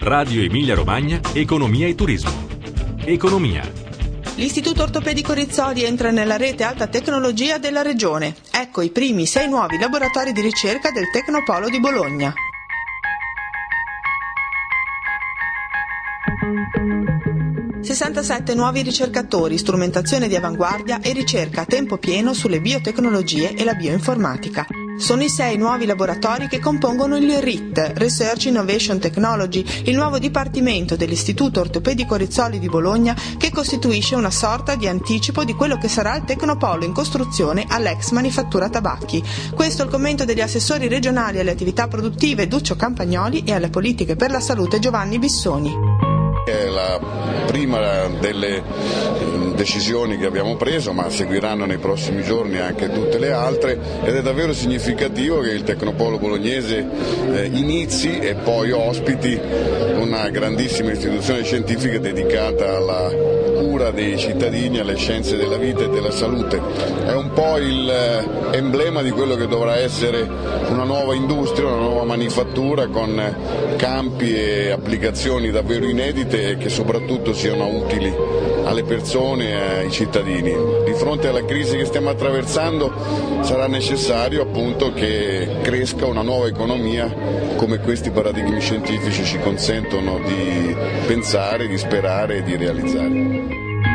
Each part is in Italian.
Radio Emilia Romagna, Economia e Turismo. Economia. L'Istituto Ortopedico Rizzoli entra nella rete alta tecnologia della Regione. Ecco i primi 6 nuovi laboratori di ricerca del Tecnopolo di Bologna. ...67 nuovi ricercatori, strumentazione di avanguardia e ricerca a tempo pieno sulle biotecnologie e la bioinformatica. Sono i 6 nuovi laboratori che compongono il RIT, Research Innovation Technology, il nuovo dipartimento dell'Istituto Ortopedico Rizzoli di Bologna, che costituisce una sorta di anticipo di quello che sarà il Tecnopolo in costruzione all'ex Manifattura Tabacchi. Questo è il commento degli assessori regionali alle attività produttive Duccio Campagnoli e alle politiche per la salute Giovanni Bissoni. È la prima delle decisioni che abbiamo preso, ma seguiranno nei prossimi giorni anche tutte le altre, ed è davvero significativo che il Tecnopolo bolognese inizi e poi ospiti una grandissima istituzione scientifica dedicata alla cura dei cittadini, alle scienze della vita e della salute. È un po' l'emblema di quello che dovrà essere una nuova industria, una nuova manifattura con campi e applicazioni davvero inedite e che soprattutto siano utili alle persone e ai cittadini. Di fronte alla crisi che stiamo attraversando sarà necessario appunto che cresca una nuova economia come questi paradigmi scientifici ci consentono di pensare, di sperare e di realizzare.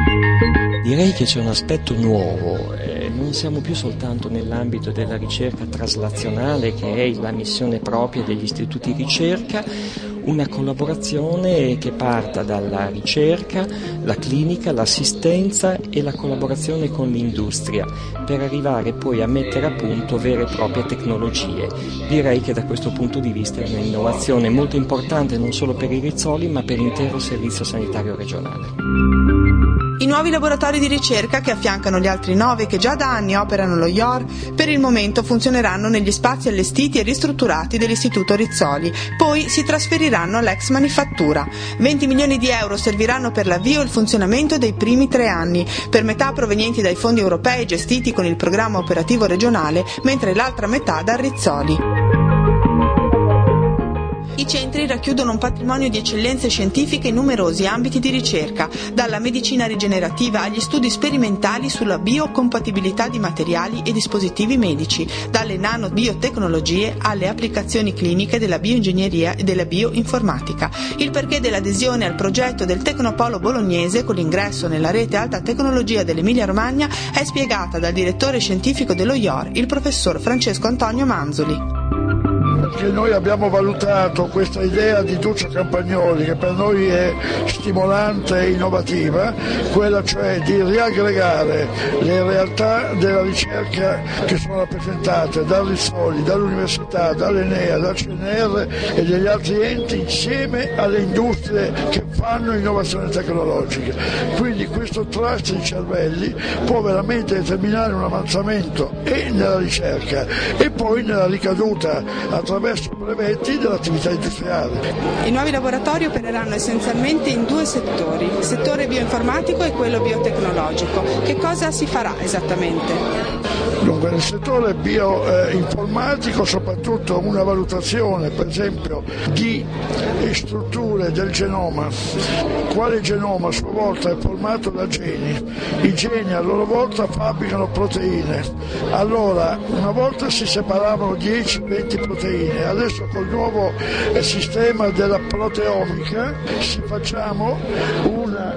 Direi che c'è un aspetto nuovo, non siamo più soltanto nell'ambito della ricerca traslazionale, che è la missione propria degli istituti di ricerca, una collaborazione che parta dalla ricerca, la clinica, l'assistenza e la collaborazione con l'industria, per arrivare poi a mettere a punto vere e proprie tecnologie. Direi che da questo punto di vista è un'innovazione molto importante non solo per i Rizzoli ma per l'intero servizio sanitario regionale. I nuovi laboratori di ricerca, che affiancano gli altri 9 che già da anni operano allo IOR, per il momento funzioneranno negli spazi allestiti e ristrutturati dell'Istituto Rizzoli, poi si trasferiranno all'ex Manifattura. 20 milioni di euro serviranno per l'avvio e il funzionamento dei primi 3 anni, per metà provenienti dai fondi europei gestiti con il programma operativo regionale, mentre l'altra metà dal Rizzoli. I centri racchiudono un patrimonio di eccellenze scientifiche in numerosi ambiti di ricerca, dalla medicina rigenerativa agli studi sperimentali sulla biocompatibilità di materiali e dispositivi medici, dalle nanobiotecnologie alle applicazioni cliniche della bioingegneria e della bioinformatica. Il perché dell'adesione al progetto del Tecnopolo bolognese con l'ingresso nella rete alta tecnologia dell'Emilia Romagna è spiegata dal direttore scientifico dello IOR, il professor Francesco Antonio Manzoli. Perché noi abbiamo valutato questa idea di Duccio Campagnoli, che per noi è stimolante e innovativa, quella cioè di riaggregare le realtà della ricerca che sono rappresentate dal Rizzoli, dall'Università, dall'Enea, dal CNR e degli altri enti insieme alle industrie che fanno innovazione tecnologica. Quindi questo trust di cervelli può veramente determinare un avanzamento e nella ricerca e poi nella ricaduta attraverso brevetti dell'attività industriale. I nuovi laboratori opereranno essenzialmente in 2 settori, il settore bioinformatico e quello biotecnologico. Che cosa si farà esattamente? Dunque, nel settore bioinformatico soprattutto una valutazione, per esempio, di strutture del genoma. Quale genoma a sua volta è formato da geni. I geni a loro volta fabbricano proteine. Allora, una volta si separavano 10-20 proteine, adesso col nuovo sistema della proteomica facciamo una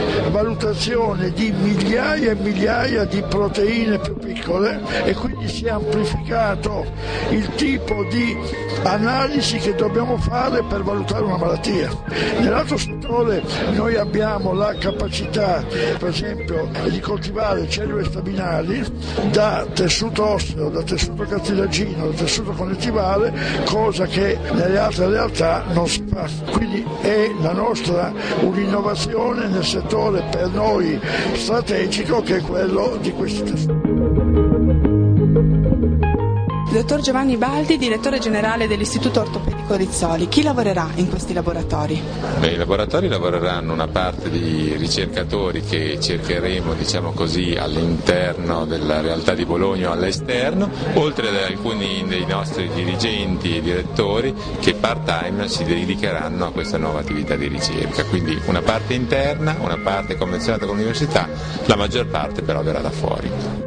valutazione di migliaia e migliaia di proteine più piccole e quindi si è amplificato il tipo di analisi che dobbiamo fare per valutare una malattia. Nell'altro settore noi abbiamo la capacità, per esempio, di coltivare cellule staminali da tessuto osseo, da tessuto cartilagino, da tessuto connettivale, cosa che nelle altre realtà non si fa. Quindi è la nostra un'innovazione nel settore per noi strategico, che è quello di questi tessuti. Dottor Giovanni Baldi, direttore generale dell'Istituto Ortopedico Rizzoli, chi lavorerà in questi laboratori? I laboratori lavoreranno una parte di ricercatori che cercheremo, diciamo così, all'interno della realtà di Bologna o all'esterno, oltre ad alcuni dei nostri dirigenti e direttori che part-time si dedicheranno a questa nuova attività di ricerca. Quindi una parte interna, una parte convenzionata con l'università, la maggior parte però verrà da fuori.